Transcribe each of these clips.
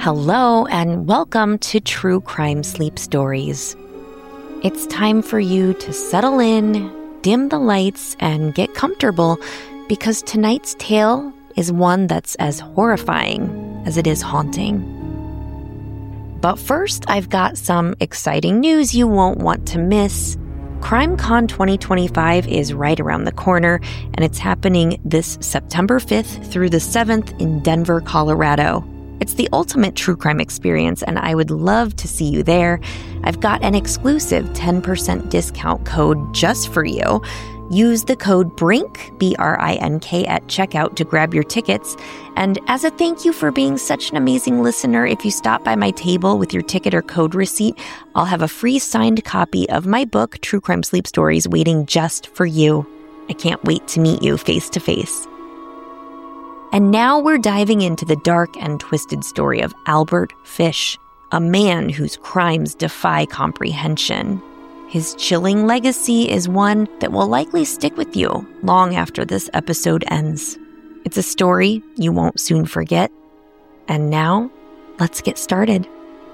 Hello, and welcome to True Crime Sleep Stories. It's time for you to settle in, dim the lights, and get comfortable because tonight's tale is one that's as horrifying as it is haunting. But first, I've got some exciting news you won't want to miss. CrimeCon 2025 is right around the corner, and it's happening this September 5th through the 7th in Denver, Colorado. It's the ultimate true crime experience, and I would love to see you there. I've got an exclusive 10% discount code just for you. Use the code BRINK, B-R-I-N-K, at checkout to grab your tickets. And as a thank you for being such an amazing listener, if you stop by my table with your ticket or code receipt, I'll have a free signed copy of my book, True Crime Sleep Stories, waiting just for you. I can't wait to meet you face to face. And now we're diving into the dark and twisted story of Albert Fish, a man whose crimes defy comprehension. His chilling legacy is one that will likely stick with you long after this episode ends. It's a story you won't soon forget. And now, let's get started.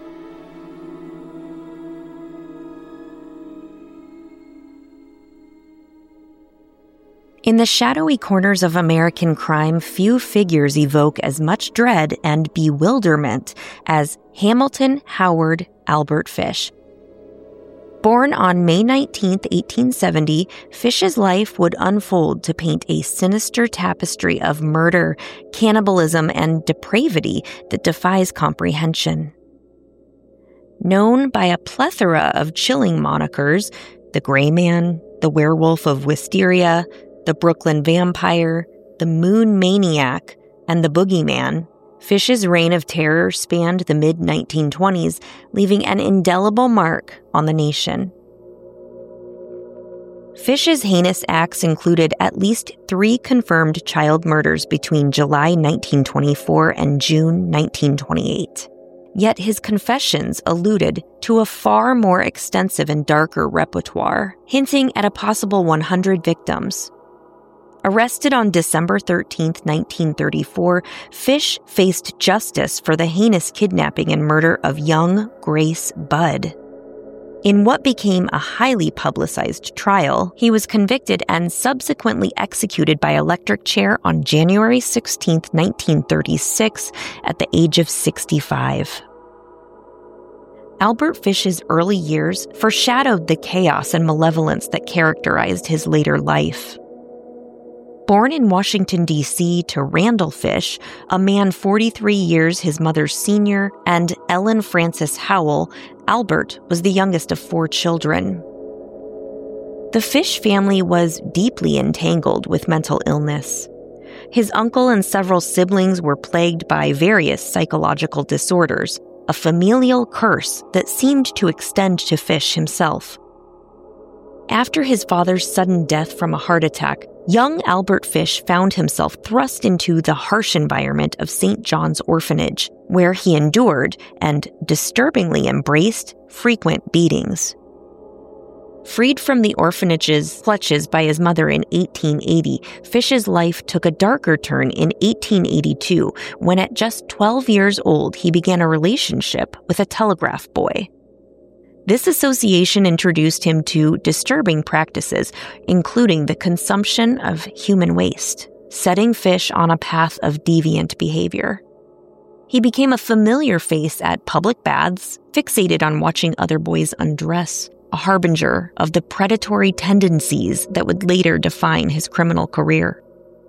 In the shadowy corners of American crime, few figures evoke as much dread and bewilderment as Hamilton Howard Albert Fish. Born on May 19, 1870, Fish's life would unfold to paint a sinister tapestry of murder, cannibalism, and depravity that defies comprehension. Known by a plethora of chilling monikers, the Gray Man, the Werewolf of Wisteria, the Brooklyn Vampire, the Moon Maniac, and the Boogeyman, Fish's reign of terror spanned the mid-1920s, leaving an indelible mark on the nation. Fish's heinous acts included at least 3 confirmed child murders between July 1924 and June 1928. Yet his confessions alluded to a far more extensive and darker repertoire, hinting at a possible 100 victims. Arrested on December 13, 1934, Fish faced justice for the heinous kidnapping and murder of young Grace Budd. In what became a highly publicized trial, he was convicted and subsequently executed by electric chair on January 16, 1936, at the age of 65. Albert Fish's early years foreshadowed the chaos and malevolence that characterized his later life. Born in Washington, D.C. to Randall Fish, a man 43 years his mother's senior, and Ellen Frances Howell, Albert was the youngest of 4 children. The Fish family was deeply entangled with mental illness. His uncle and several siblings were plagued by various psychological disorders, a familial curse that seemed to extend to Fish himself. After his father's sudden death from a heart attack, young Albert Fish found himself thrust into the harsh environment of St. John's Orphanage, where he endured and disturbingly embraced frequent beatings. Freed from the orphanage's clutches by his mother in 1880, Fish's life took a darker turn in 1882, when at just 12 years old he began a relationship with a telegraph boy. This association introduced him to disturbing practices, including the consumption of human waste, setting Fish on a path of deviant behavior. He became a familiar face at public baths, fixated on watching other boys undress, a harbinger of the predatory tendencies that would later define his criminal career.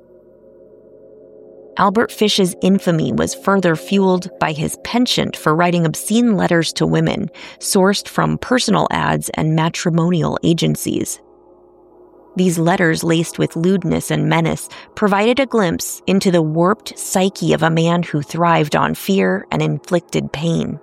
Albert Fish's infamy was further fueled by his penchant for writing obscene letters to women, sourced from personal ads and matrimonial agencies. These letters, laced with lewdness and menace, provided a glimpse into the warped psyche of a man who thrived on fear and inflicted pain.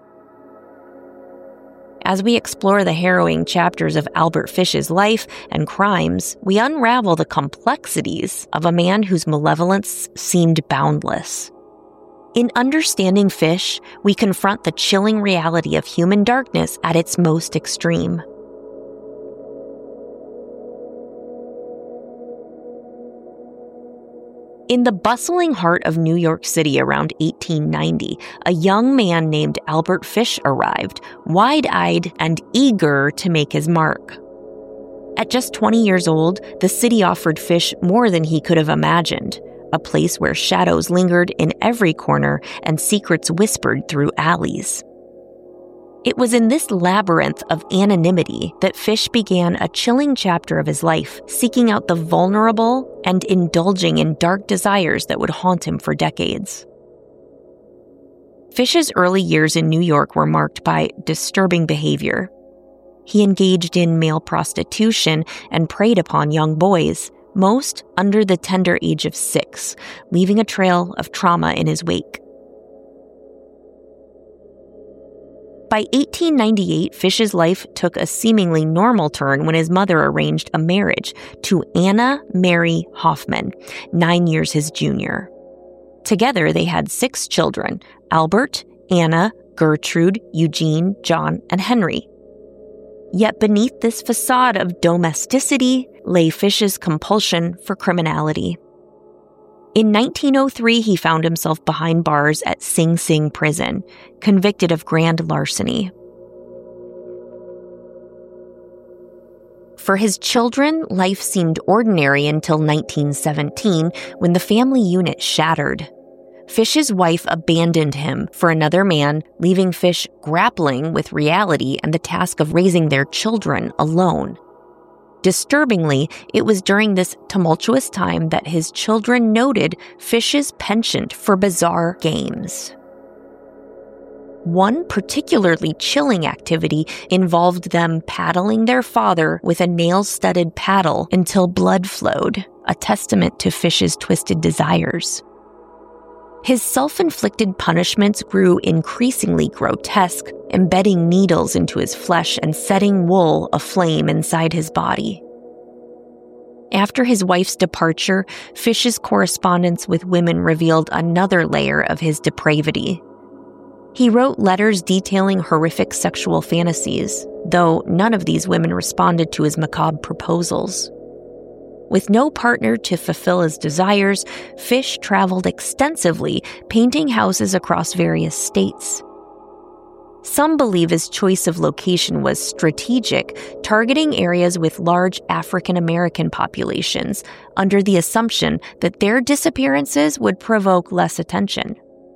As we explore the harrowing chapters of Albert Fish's life and crimes, we unravel the complexities of a man whose malevolence seemed boundless. In understanding Fish, we confront the chilling reality of human darkness at its most extreme. In the bustling heart of New York City around 1890, a young man named Albert Fish arrived, wide-eyed and eager to make his mark. At just 20 years old, the city offered Fish more than he could have imagined, a place where shadows lingered in every corner and secrets whispered through alleys. It was in this labyrinth of anonymity that Fish began a chilling chapter of his life, seeking out the vulnerable and indulging in dark desires that would haunt him for decades. Fish's early years in New York were marked by disturbing behavior. He engaged in male prostitution and preyed upon young boys, most under the tender age of 6, leaving a trail of trauma in his wake. By 1898, Fish's life took a seemingly normal turn when his mother arranged a marriage to Anna Mary Hoffman, 9 years his junior. Together, they had 6 children: Albert, Anna, Gertrude, Eugene, John, and Henry. Yet beneath this facade of domesticity lay Fish's compulsion for criminality. In 1903, he found himself behind bars at Sing Sing prison, convicted of grand larceny. For his children, life seemed ordinary until 1917, when the family unit shattered. Fish's wife abandoned him for another man, leaving Fish grappling with reality and the task of raising their children alone. Disturbingly, it was during this tumultuous time that his children noted Fish's penchant for bizarre games. One particularly chilling activity involved them paddling their father with a nail-studded paddle until blood flowed, a testament to Fish's twisted desires. His self-inflicted punishments grew increasingly grotesque, embedding needles into his flesh and setting wool aflame inside his body. After his wife's departure, Fish's correspondence with women revealed another layer of his depravity. He wrote letters detailing horrific sexual fantasies, though none of these women responded to his macabre proposals. With no partner to fulfill his desires, Fish traveled extensively, painting houses across various states. Some believe his choice of location was strategic, targeting areas with large African American populations, under the assumption that their disappearances would provoke less attention.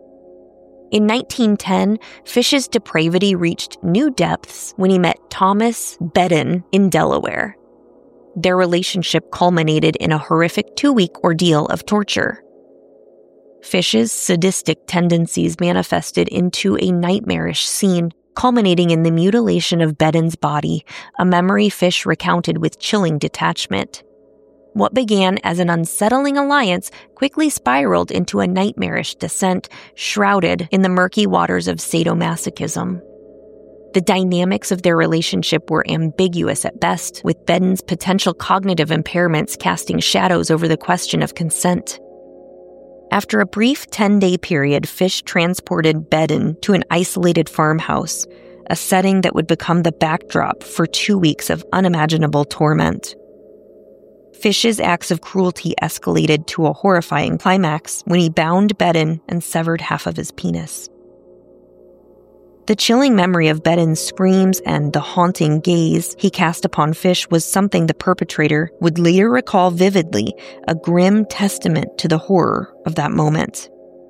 In 1910, Fish's depravity reached new depths when he met Thomas Bedden in Delaware. Their relationship culminated in a horrific 2-week ordeal of torture. Fish's sadistic tendencies manifested into a nightmarish scene, culminating in the mutilation of Bedden's body, a memory Fish recounted with chilling detachment. What began as an unsettling alliance quickly spiraled into a nightmarish descent, shrouded in the murky waters of sadomasochism. The dynamics of their relationship were ambiguous at best, with Bedden's potential cognitive impairments casting shadows over the question of consent. After a brief 10-day period, Fish transported Bedden to an isolated farmhouse, a setting that would become the backdrop for 2 weeks of unimaginable torment. Fish's acts of cruelty escalated to a horrifying climax when he bound Bedden and severed half of his penis. The chilling memory of Bedden's screams and the haunting gaze he cast upon Fish was something the perpetrator would later recall vividly, a grim testament to the horror of that moment.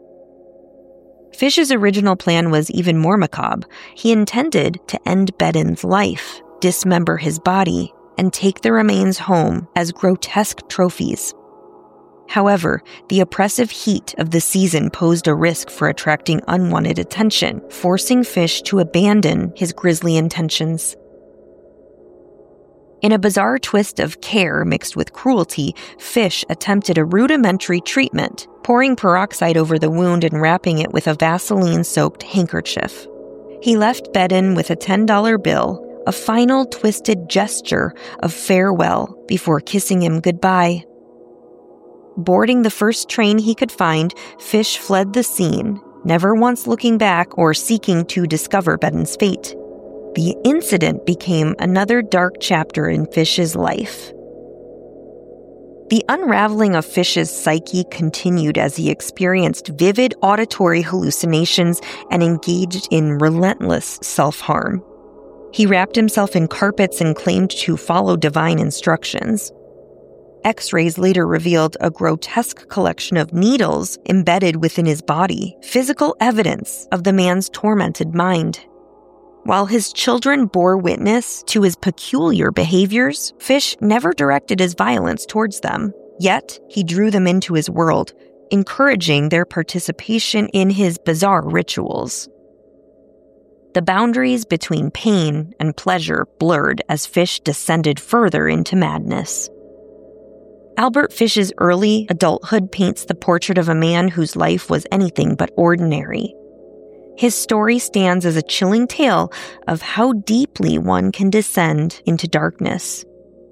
Fish's original plan was even more macabre. He intended to end Bedden's life, dismember his body, and take the remains home as grotesque trophies. However, the oppressive heat of the season posed a risk for attracting unwanted attention, forcing Fish to abandon his grisly intentions. In a bizarre twist of care mixed with cruelty, Fish attempted a rudimentary treatment, pouring peroxide over the wound and wrapping it with a Vaseline-soaked handkerchief. He left Bedden with a $10 bill, a final twisted gesture of farewell before kissing him goodbye. Boarding the first train he could find, Fish fled the scene, never once looking back or seeking to discover Bedden's fate. The incident became another dark chapter in Fish's life. The unraveling of Fish's psyche continued as he experienced vivid auditory hallucinations and engaged in relentless self-harm. He wrapped himself in carpets and claimed to follow divine instructions. X-rays later revealed a grotesque collection of needles embedded within his body, physical evidence of the man's tormented mind. While his children bore witness to his peculiar behaviors, Fish never directed his violence towards them. Yet, he drew them into his world, encouraging their participation in his bizarre rituals. The boundaries between pain and pleasure blurred as Fish descended further into madness. Albert Fish's early adulthood paints the portrait of a man whose life was anything but ordinary. His story stands as a chilling tale of how deeply one can descend into darkness.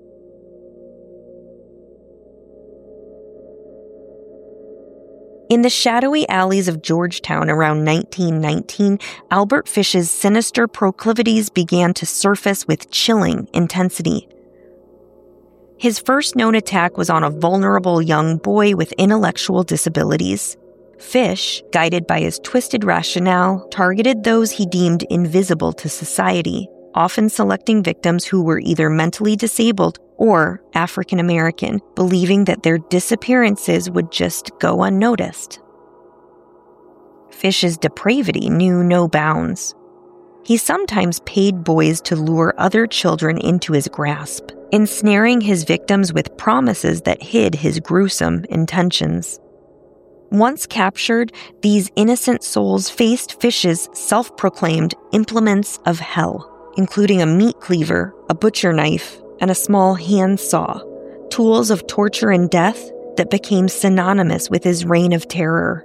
In the shadowy alleys of Georgetown around 1919, Albert Fish's sinister proclivities began to surface with chilling intensity. His first known attack was on a vulnerable young boy with intellectual disabilities. Fish, guided by his twisted rationale, targeted those he deemed invisible to society, often selecting victims who were either mentally disabled or African American, believing that their disappearances would just go unnoticed. Fish's depravity knew no bounds. He sometimes paid boys to lure other children into his grasp, ensnaring his victims with promises that hid his gruesome intentions. Once captured, these innocent souls faced Fish's self-proclaimed implements of hell, including a meat cleaver, a butcher knife, and a small hand saw, tools of torture and death that became synonymous with his reign of terror.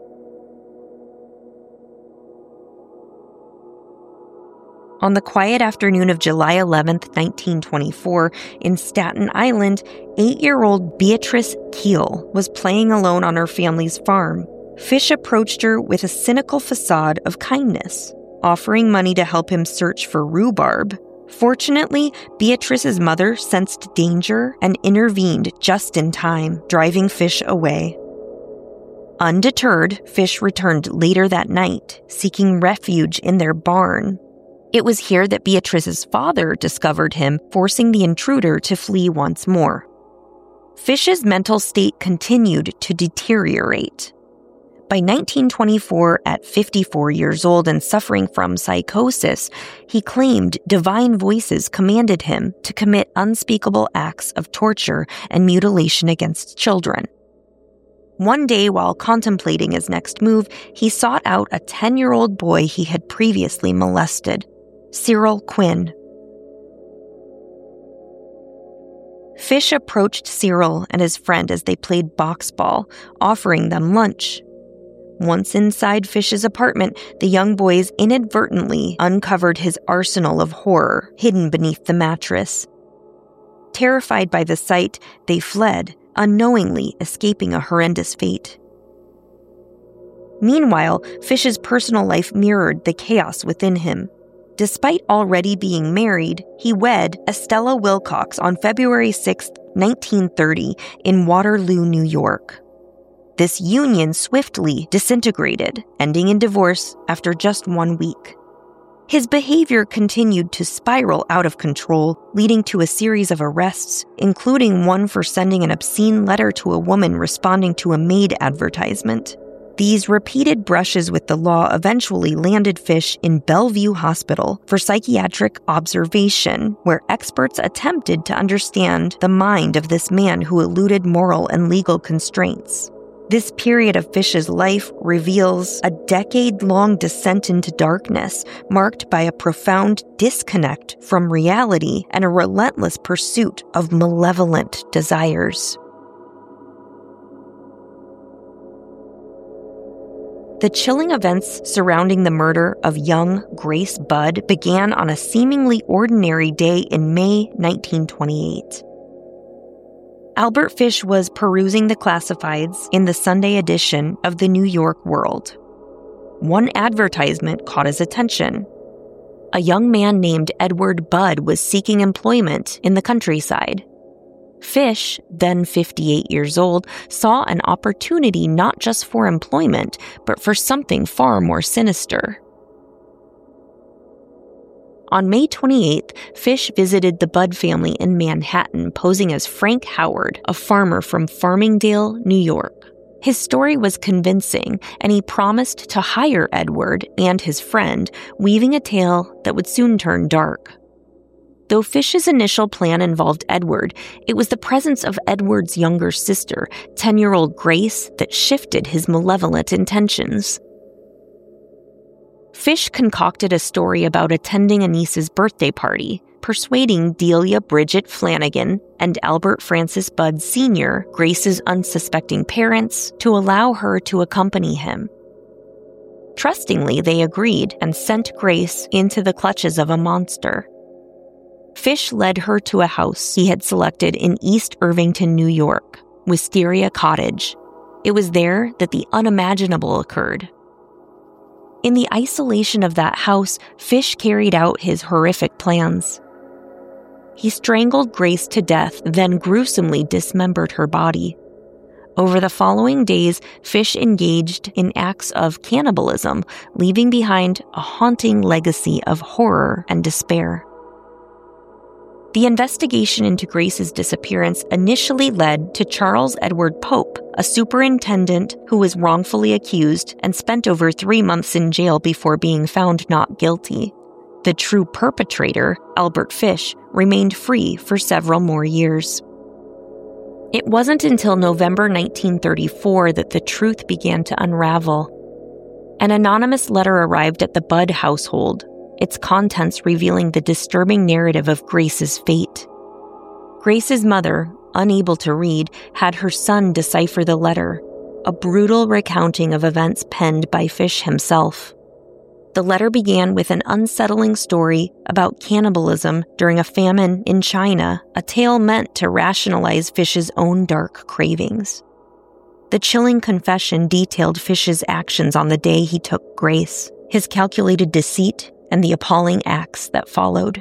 On the quiet afternoon of July 11, 1924, in Staten Island, 8-year-old Beatrice Keel was playing alone on her family's farm. Fish approached her with a cynical facade of kindness, offering money to help him search for rhubarb. Fortunately, Beatrice's mother sensed danger and intervened just in time, driving Fish away. Undeterred, Fish returned later that night, seeking refuge in their barn. It was here that Beatrice's father discovered him, forcing the intruder to flee once more. Fish's mental state continued to deteriorate. By 1924, at 54 years old and suffering from psychosis, he claimed divine voices commanded him to commit unspeakable acts of torture and mutilation against children. One day, while contemplating his next move, he sought out a 10-year-old boy he had previously molested, Cyril Quinn. Fish approached Cyril and his friend as they played boxball, offering them lunch. Once inside Fish's apartment, the young boys inadvertently uncovered his arsenal of horror hidden beneath the mattress. Terrified by the sight, they fled, unknowingly escaping a horrendous fate. Meanwhile, Fish's personal life mirrored the chaos within him. Despite already being married, he wed Estella Wilcox on February 6, 1930, in Waterloo, New York. This union swiftly disintegrated, ending in divorce after just 1 week. His behavior continued to spiral out of control, leading to a series of arrests, including one for sending an obscene letter to a woman responding to a Maid advertisement. These repeated brushes with the law eventually landed Fish in Bellevue Hospital for psychiatric observation, where experts attempted to understand the mind of this man who eluded moral and legal constraints. This period of Fish's life reveals a decade-long descent into darkness, marked by a profound disconnect from reality and a relentless pursuit of malevolent desires. The chilling events surrounding the murder of young Grace Budd began on a seemingly ordinary day in May 1928. Albert Fish was perusing the classifieds in the Sunday edition of the New York World. One advertisement caught his attention. A young man named Edward Budd was seeking employment in the countryside. Fish, then 58 years old, saw an opportunity not just for employment, but for something far more sinister. On May 28th, Fish visited the Budd family in Manhattan, posing as Frank Howard, a farmer from Farmingdale, New York. His story was convincing, and he promised to hire Edward and his friend, weaving a tale that would soon turn dark. Though Fish's initial plan involved Edward, it was the presence of Edward's younger sister, 10-year-old Grace, that shifted his malevolent intentions. Fish concocted a story about attending a niece's birthday party, persuading Delia Bridget Flanagan and Albert Francis Budd Sr., Grace's unsuspecting parents, to allow her to accompany him. Trustingly, they agreed and sent Grace into the clutches of a monster. Fish led her to a house he had selected in East Irvington, New York, Wisteria Cottage. It was there that the unimaginable occurred. In the isolation of that house, Fish carried out his horrific plans. He strangled Grace to death, then gruesomely dismembered her body. Over the following days, Fish engaged in acts of cannibalism, leaving behind a haunting legacy of horror and despair. The investigation into Grace's disappearance initially led to Charles Edward Pope, a superintendent who was wrongfully accused and spent over 3 months in jail before being found not guilty. The true perpetrator, Albert Fish, remained free for several more years. It wasn't until November 1934 that the truth began to unravel. An anonymous letter arrived at the Budd household, its contents revealing the disturbing narrative of Grace's fate. Grace's mother, unable to read, had her son decipher the letter, a brutal recounting of events penned by Fish himself. The letter began with an unsettling story about cannibalism during a famine in China, a tale meant to rationalize Fish's own dark cravings. The chilling confession detailed Fish's actions on the day he took Grace, his calculated deceit, and the appalling acts that followed.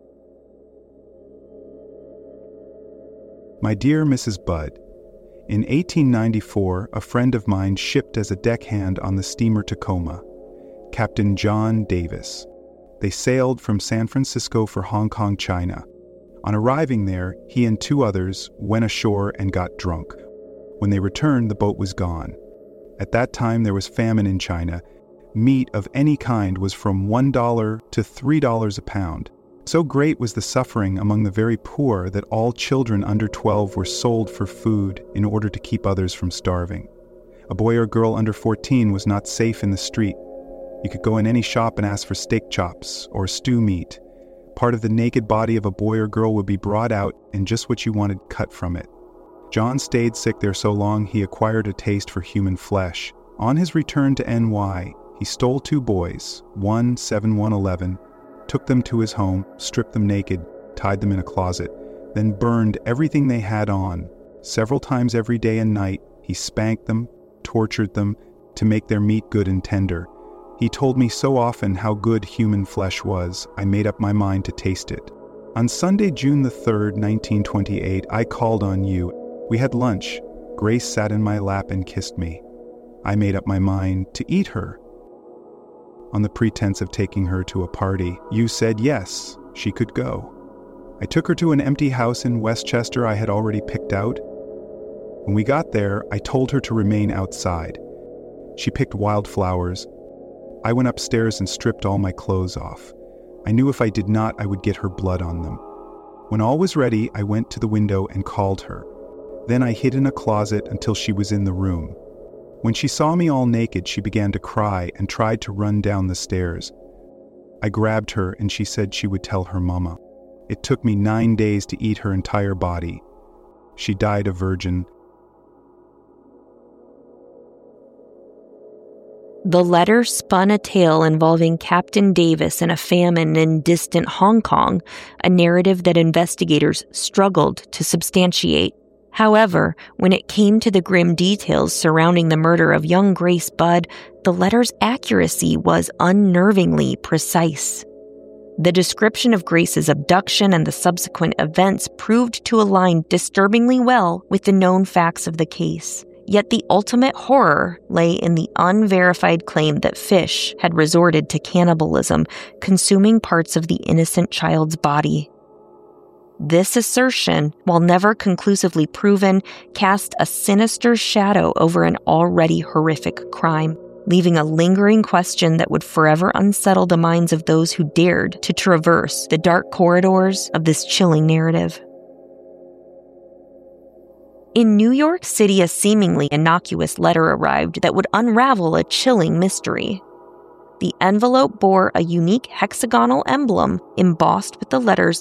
My dear Mrs. Budd, in 1894, a friend of mine shipped as a deckhand on the steamer Tacoma, Captain John Davis. They sailed from San Francisco for Hong Kong, China. On arriving there, he and 2 others went ashore and got drunk. When they returned, the boat was gone. At that time, there was famine in China. Meat of any kind was from $1 to $3 a pound. So great was the suffering among the very poor that all children under 12 were sold for food in order to keep others from starving. A boy or girl under 14 was not safe in the street. You could go in any shop and ask for steak chops or stew meat. Part of the naked body of a boy or girl would be brought out and just what you wanted cut from it. John stayed sick there so long he acquired a taste for human flesh. On his return to NY, he stole 2 boys, one 7, one 11, took them to his home, stripped them naked, tied them in a closet, then burned everything they had on. Several times every day and night, he spanked them, tortured them, to make their meat good and tender. He told me so often how good human flesh was, I made up my mind to taste it. On Sunday, June the 3rd, 1928, I called on you. We had lunch. Grace sat in my lap and kissed me. I made up my mind to eat her. On the pretense of taking her to a party, you said yes, she could go. I took her to an empty house in Westchester I had already picked out. When we got there, I told her to remain outside. She picked wildflowers. I went upstairs and stripped all my clothes off. I knew if I did not, I would get her blood on them. When all was ready, I went to the window and called her. Then I hid in a closet until she was in the room. When she saw me all naked, she began to cry and tried to run down the stairs. I grabbed her and she said she would tell her mama. It took me 9 days to eat her entire body. She died a virgin. The letter spun a tale involving Captain Davis and a famine in distant Hong Kong, a narrative that investigators struggled to substantiate. However, when it came to the grim details surrounding the murder of young Grace Budd, the letter's accuracy was unnervingly precise. The description of Grace's abduction and the subsequent events proved to align disturbingly well with the known facts of the case. Yet the ultimate horror lay in the unverified claim that Fish had resorted to cannibalism, consuming parts of the innocent child's body. This assertion, while never conclusively proven, cast a sinister shadow over an already horrific crime, leaving a lingering question that would forever unsettle the minds of those who dared to traverse the dark corridors of this chilling narrative. In New York City, a seemingly innocuous letter arrived that would unravel a chilling mystery. The envelope bore a unique hexagonal emblem embossed with the letters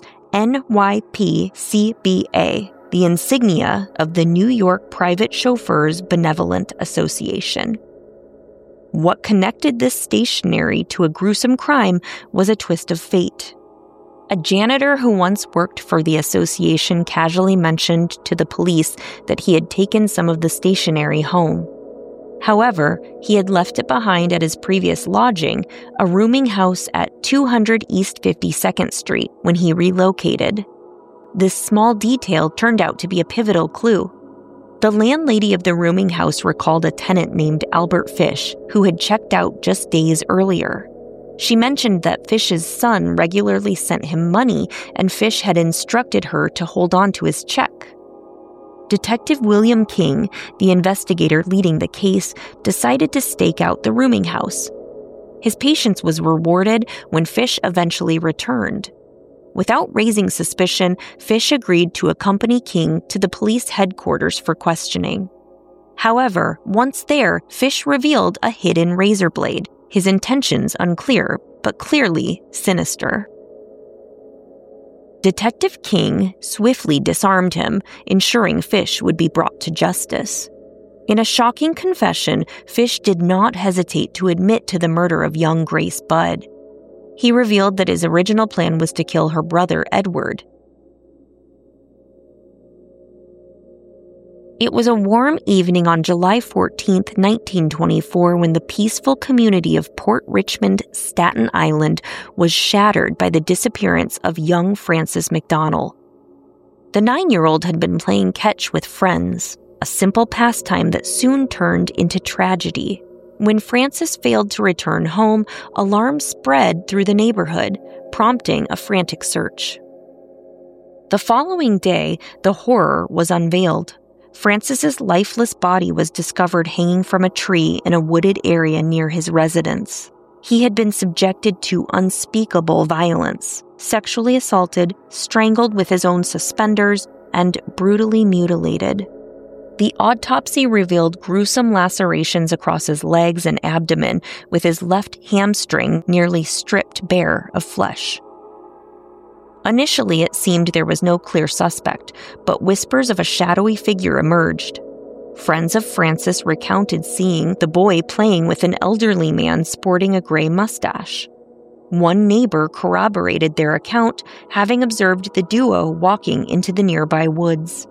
NYPCBA, the insignia of the New York Private Chauffeurs Benevolent Association. What connected this stationery to a gruesome crime was a twist of fate. A janitor who once worked for the association casually mentioned to the police that he had taken some of the stationery home. However, he had left it behind at his previous lodging, a rooming house at 200 East 52nd Street, when he relocated. This small detail turned out to be a pivotal clue. The landlady of the rooming house recalled a tenant named Albert Fish, who had checked out just days earlier. She mentioned that Fish's son regularly sent him money, and Fish had instructed her to hold on to his check. Detective William King, the investigator leading the case, decided to stake out the rooming house. His patience was rewarded when Fish eventually returned. Without raising suspicion, Fish agreed to accompany King to the police headquarters for questioning. However, once there, Fish revealed a hidden razor blade, his intentions unclear, but clearly sinister. Detective King swiftly disarmed him, ensuring Fish would be brought to justice. In a shocking confession, Fish did not hesitate to admit to the murder of young Grace Budd. He revealed that his original plan was to kill her brother, Edward. It was a warm evening on July 14, 1924, when the peaceful community of Port Richmond, Staten Island, was shattered by the disappearance of young Frances McDonnell. The 9-year-old had been playing catch with friends, a simple pastime that soon turned into tragedy. When Frances failed to return home, alarm spread through the neighborhood, prompting a frantic search. The following day, the horror was unveiled. Frances's lifeless body was discovered hanging from a tree in a wooded area near his residence. He had been subjected to unspeakable violence, sexually assaulted, strangled with his own suspenders, and brutally mutilated. The autopsy revealed gruesome lacerations across his legs and abdomen, with his left hamstring nearly stripped bare of flesh. Initially, it seemed there was no clear suspect, but whispers of a shadowy figure emerged. Friends of Frances recounted seeing the boy playing with an elderly man sporting a gray mustache. One neighbor corroborated their account, having observed the duo walking into the nearby woods.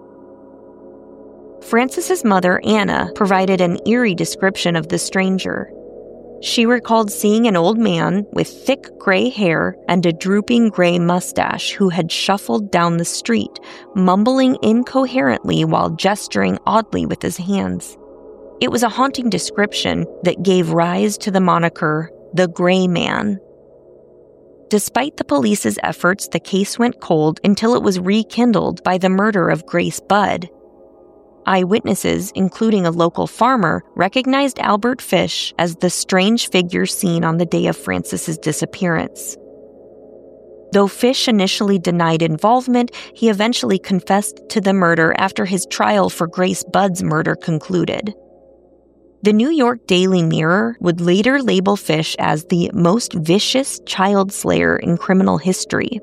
Frances's mother, Anna, provided an eerie description of the stranger. She recalled seeing an old man with thick gray hair and a drooping gray mustache who had shuffled down the street, mumbling incoherently while gesturing oddly with his hands. It was a haunting description that gave rise to the moniker, the Gray Man. Despite the police's efforts, the case went cold until it was rekindled by the murder of Grace Budd. Eyewitnesses, including a local farmer, recognized Albert Fish as the strange figure seen on the day of Frances's disappearance. Though Fish initially denied involvement, he eventually confessed to the murder after his trial for Grace Budd's murder concluded. The New York Daily Mirror would later label Fish as the most vicious child slayer in criminal history.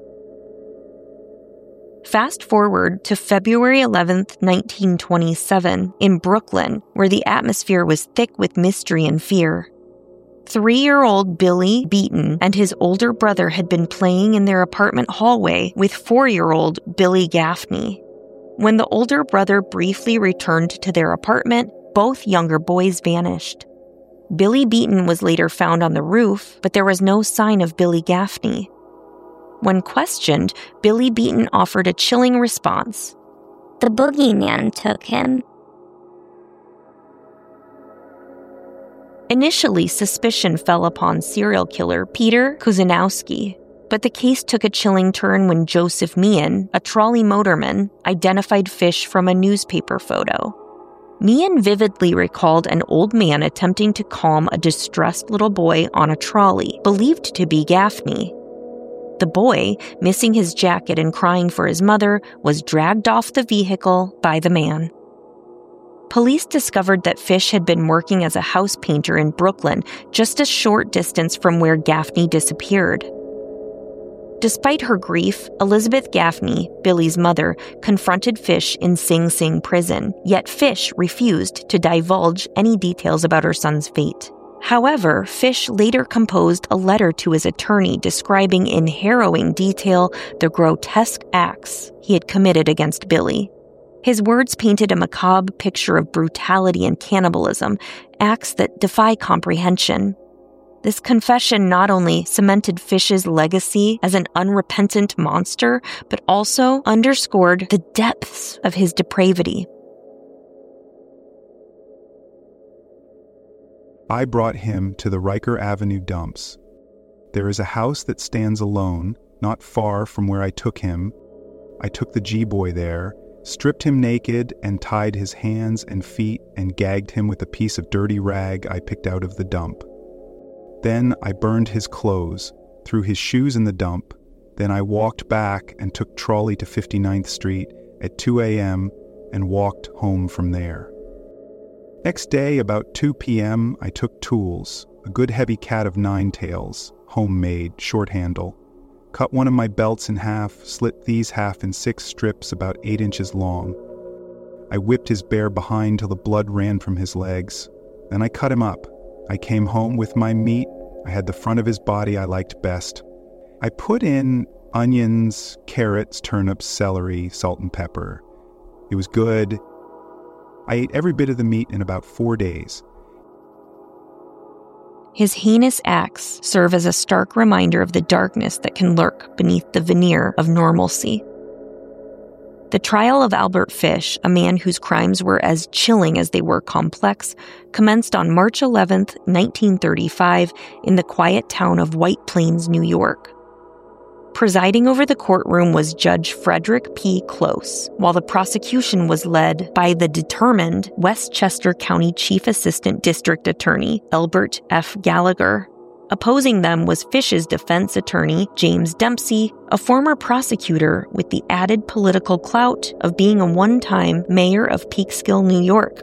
Fast forward to February 11, 1927, in Brooklyn, where the atmosphere was thick with mystery and fear. 3-year-old Billy Beaton and his older brother had been playing in their apartment hallway with 4-year-old Billy Gaffney. When the older brother briefly returned to their apartment, both younger boys vanished. Billy Beaton was later found on the roof, but there was no sign of Billy Gaffney. When questioned, Billy Beaton offered a chilling response. The boogeyman took him. Initially, suspicion fell upon serial killer Peter Kuzanowski, but the case took a chilling turn when Joseph Meehan, a trolley motorman, identified Fish from a newspaper photo. Meehan vividly recalled an old man attempting to calm a distressed little boy on a trolley, believed to be Gaffney. The boy, missing his jacket and crying for his mother, was dragged off the vehicle by the man. Police discovered that Fish had been working as a house painter in Brooklyn, just a short distance from where Gaffney disappeared. Despite her grief, Elizabeth Gaffney, Billy's mother, confronted Fish in Sing Sing prison, yet Fish refused to divulge any details about her son's fate. However, Fish later composed a letter to his attorney describing in harrowing detail the grotesque acts he had committed against Billy. His words painted a macabre picture of brutality and cannibalism, acts that defy comprehension. This confession not only cemented Fish's legacy as an unrepentant monster, but also underscored the depths of his depravity. I brought him to the Riker Avenue dumps. There is a house that stands alone, not far from where I took him. I took the G-boy there, stripped him naked and tied his hands and feet and gagged him with a piece of dirty rag I picked out of the dump. Then I burned his clothes, threw his shoes in the dump. Then I walked back and took trolley to 59th Street at 2 a.m. and walked home from there. Next day, about 2 p.m., I took tools, a good heavy cat of 9 tails, homemade, short handle, cut one of my belts in half, slit these half in 6 strips about 8 inches long. I whipped his bare behind till the blood ran from his legs. Then I cut him up. I came home with my meat. I had the front of his body I liked best. I put in onions, carrots, turnips, celery, salt and pepper. It was good. I ate every bit of the meat in about 4 days. His heinous acts serve as a stark reminder of the darkness that can lurk beneath the veneer of normalcy. The trial of Albert Fish, a man whose crimes were as chilling as they were complex, commenced on March 11, 1935, in the quiet town of White Plains, New York. Presiding over the courtroom was Judge Frederick P. Close, while the prosecution was led by the determined Westchester County Chief Assistant District Attorney, Elbert F. Gallagher. Opposing them was Fish's defense attorney, James Dempsey, a former prosecutor with the added political clout of being a one-time mayor of Peekskill, New York.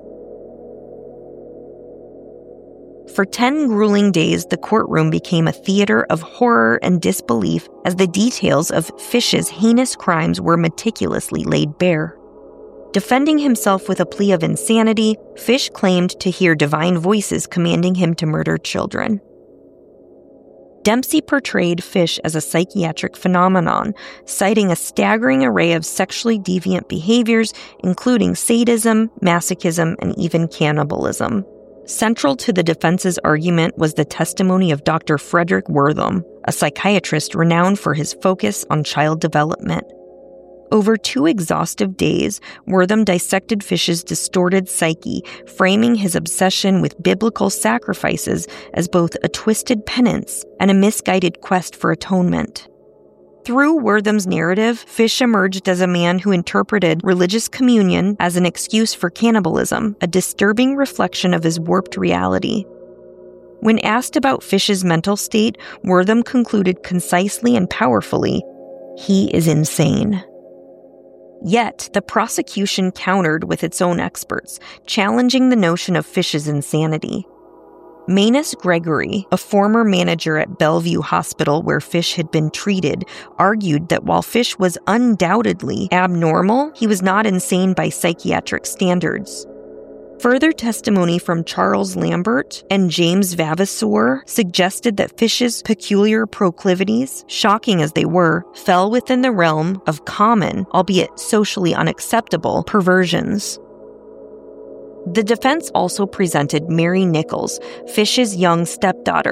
For 10 grueling days, the courtroom became a theater of horror and disbelief as the details of Fish's heinous crimes were meticulously laid bare. Defending himself with a plea of insanity, Fish claimed to hear divine voices commanding him to murder children. Dempsey portrayed Fish as a psychiatric phenomenon, citing a staggering array of sexually deviant behaviors, including sadism, masochism, and even cannibalism. Central to the defense's argument was the testimony of Dr. Frederick Wortham, a psychiatrist renowned for his focus on child development. Over 2 exhaustive days, Wortham dissected Fish's distorted psyche, framing his obsession with biblical sacrifices as both a twisted penance and a misguided quest for atonement. Through Wortham's narrative, Fish emerged as a man who interpreted religious communion as an excuse for cannibalism, a disturbing reflection of his warped reality. When asked about Fish's mental state, Wortham concluded concisely and powerfully, "He is insane." Yet, the prosecution countered with its own experts, challenging the notion of Fish's insanity. Manus Gregory, a former manager at Bellevue Hospital where Fish had been treated, argued that while Fish was undoubtedly abnormal, he was not insane by psychiatric standards. Further testimony from Charles Lambert and James Vavasour suggested that Fish's peculiar proclivities, shocking as they were, fell within the realm of common, albeit socially unacceptable, perversions. The defense also presented Mary Nichols, Fish's young stepdaughter,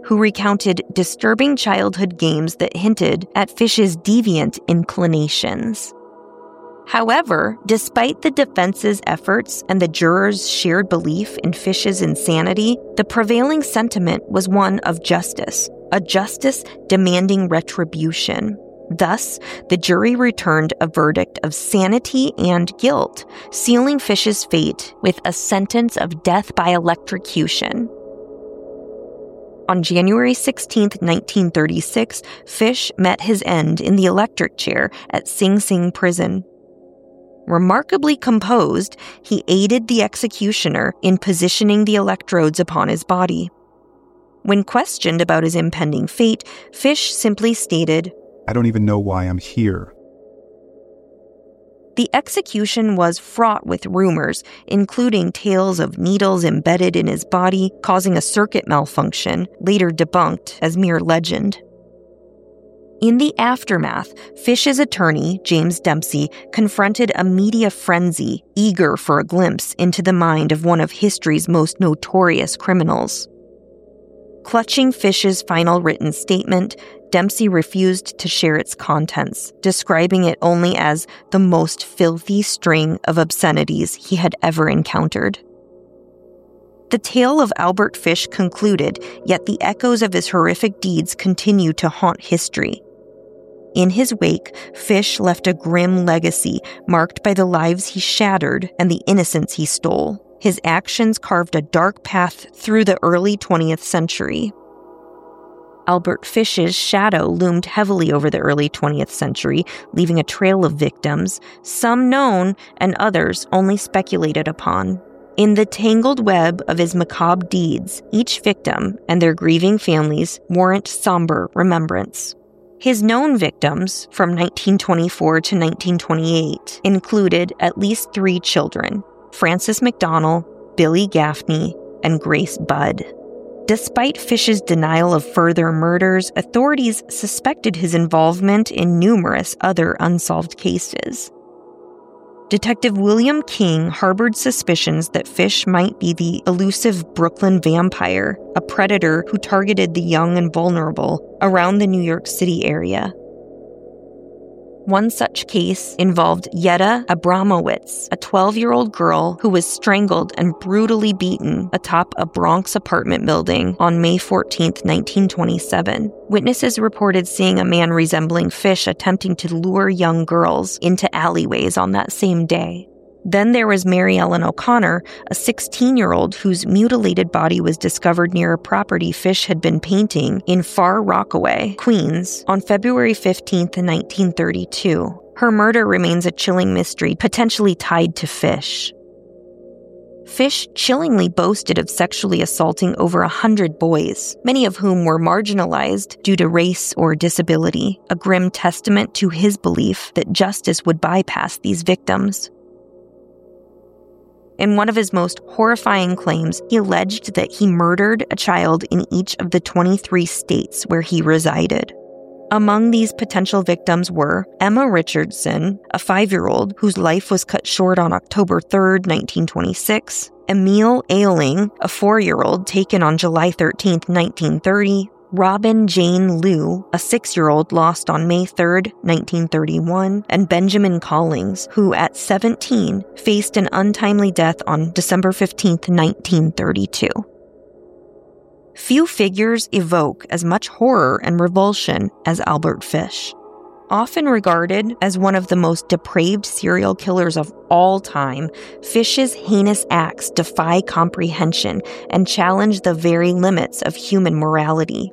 who recounted disturbing childhood games that hinted at Fish's deviant inclinations. However, despite the defense's efforts and the jurors' shared belief in Fish's insanity, the prevailing sentiment was one of justice, a justice demanding retribution. Thus, the jury returned a verdict of sanity and guilt, sealing Fish's fate with a sentence of death by electrocution. On January 16, 1936, Fish met his end in the electric chair at Sing Sing Prison. Remarkably composed, he aided the executioner in positioning the electrodes upon his body. When questioned about his impending fate, Fish simply stated, "I don't even know why I'm here." The execution was fraught with rumors, including tales of needles embedded in his body, causing a circuit malfunction, later debunked as mere legend. In the aftermath, Fish's attorney, James Dempsey, confronted a media frenzy, eager for a glimpse into the mind of one of history's most notorious criminals. Clutching Fish's final written statement, Dempsey refused to share its contents, describing it only as the most filthy string of obscenities he had ever encountered. The tale of Albert Fish concluded, yet the echoes of his horrific deeds continue to haunt history. In his wake, Fish left a grim legacy marked by the lives he shattered and the innocence he stole. His actions carved a dark path through the early 20th century. Albert Fish's shadow loomed heavily over the early 20th century, leaving a trail of victims, some known and others only speculated upon. In the tangled web of his macabre deeds, each victim and their grieving families warrant somber remembrance. His known victims, from 1924 to 1928, included at least 3 children: Francis McDonnell, Billy Gaffney, and Grace Budd. Despite Fish's denial of further murders, authorities suspected his involvement in numerous other unsolved cases. Detective William King harbored suspicions that Fish might be the elusive Brooklyn vampire, a predator who targeted the young and vulnerable around the New York City area. One such case involved Yetta Abramowitz, a 12-year-old girl who was strangled and brutally beaten atop a Bronx apartment building on May 14, 1927. Witnesses reported seeing a man resembling Fish attempting to lure young girls into alleyways on that same day. Then there was Mary Ellen O'Connor, a 16-year-old whose mutilated body was discovered near a property Fish had been painting in Far Rockaway, Queens, on February 15, 1932. Her murder remains a chilling mystery, potentially tied to Fish. Fish chillingly boasted of sexually assaulting over 100 boys, many of whom were marginalized due to race or disability, a grim testament to his belief that justice would bypass these victims. In one of his most horrifying claims, he alleged that he murdered a child in each of the 23 states where he resided. Among these potential victims were Emma Richardson, a 5-year-old whose life was cut short on October 3, 1926, Emil Ailing, a 4-year-old taken on July 13, 1930, Robin Jane Liu, a 6-year-old lost on May 3, 1931, and Benjamin Collings, who at 17 faced an untimely death on December 15, 1932. Few figures evoke as much horror and revulsion as Albert Fish. Often regarded as one of the most depraved serial killers of all time, Fish's heinous acts defy comprehension and challenge the very limits of human morality.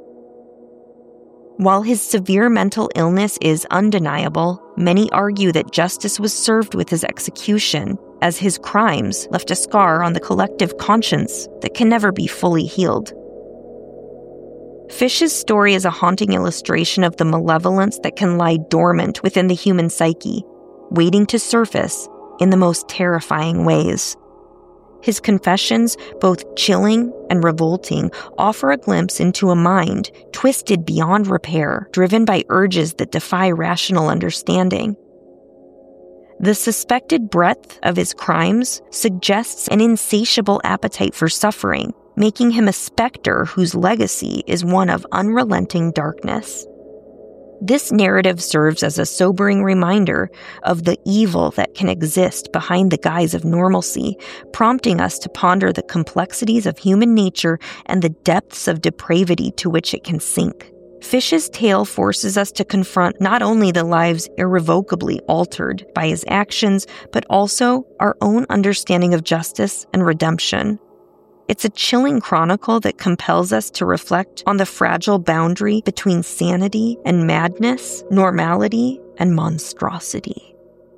While his severe mental illness is undeniable, many argue that justice was served with his execution, as his crimes left a scar on the collective conscience that can never be fully healed. Fish's story is a haunting illustration of the malevolence that can lie dormant within the human psyche, waiting to surface in the most terrifying ways. His confessions, both chilling and revolting, offer a glimpse into a mind twisted beyond repair, driven by urges that defy rational understanding. The suspected breadth of his crimes suggests an insatiable appetite for suffering, making him a specter whose legacy is one of unrelenting darkness. This narrative serves as a sobering reminder of the evil that can exist behind the guise of normalcy, prompting us to ponder the complexities of human nature and the depths of depravity to which it can sink. Fish's tale forces us to confront not only the lives irrevocably altered by his actions, but also our own understanding of justice and redemption. It's a chilling chronicle that compels us to reflect on the fragile boundary between sanity and madness, normality and monstrosity.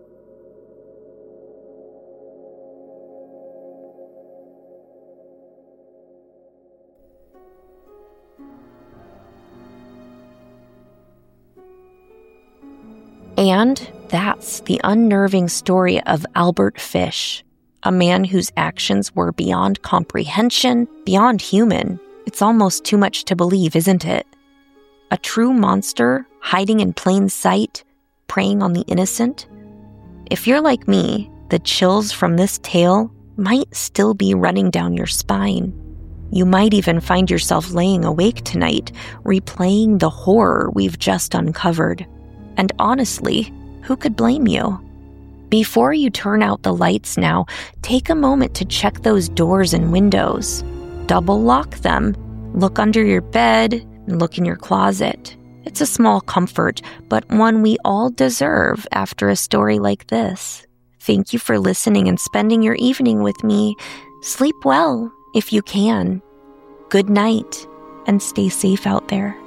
And that's the unnerving story of Albert Fish, a man whose actions were beyond comprehension, beyond human. It's almost too much to believe, isn't it? A true monster hiding in plain sight, preying on the innocent. If you're like me, the chills from this tale might still be running down your spine. You might even find yourself laying awake tonight, replaying the horror we've just uncovered. And honestly, who could blame you? Before you turn out the lights now, take a moment to check those doors and windows. Double lock them. Look under your bed and look in your closet. It's a small comfort, but one we all deserve after a story like this. Thank you for listening and spending your evening with me. Sleep well if you can. Good night and stay safe out there.